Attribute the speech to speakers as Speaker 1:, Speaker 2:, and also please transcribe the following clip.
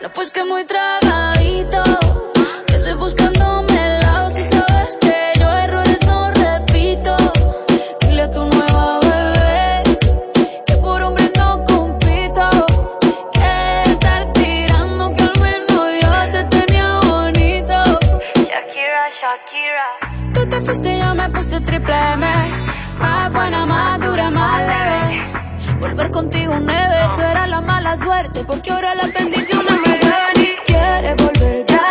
Speaker 1: No, pues que muy tragadito, que estoy buscándome el lado. Si sabes que yo errores no repito. Dile a tu nueva bebé que por hombre no compito. Que estar tirando que al menos yo te tenía bonito. Shakira, Shakira. Tú te fuiste y yo me puse triple M. Más buena, más dura, más leve. Volver contigo un neve, tú eras la mala suerte, porque ahora las bendiciones me